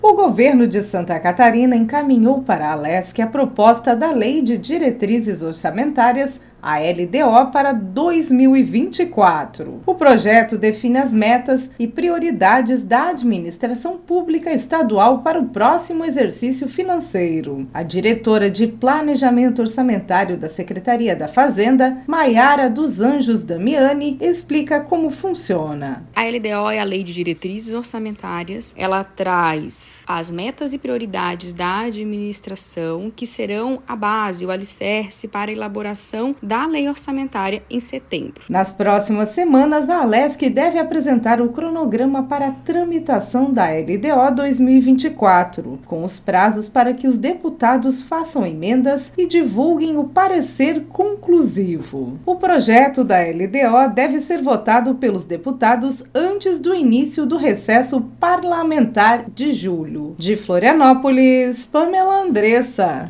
O governo de Santa Catarina encaminhou para a Alesc a proposta da Lei de Diretrizes Orçamentárias, a LDO, para 2024. O projeto define as metas e prioridades da administração pública estadual para o próximo exercício financeiro. A diretora de Planejamento Orçamentário da Secretaria da Fazenda, Maiara dos Anjos Damiani, explica como funciona. A LDO é a Lei de Diretrizes Orçamentárias. Ela traz as metas e prioridades da administração que serão a base, o alicerce para a elaboração da lei orçamentária em setembro. Nas próximas semanas, a Alesc deve apresentar o cronograma para a tramitação da LDO 2024, com os prazos para que os deputados façam emendas e divulguem o parecer conclusivo. O projeto da LDO deve ser votado pelos deputados antes do início do recesso parlamentar de julho. De Florianópolis, Pamela Andressa.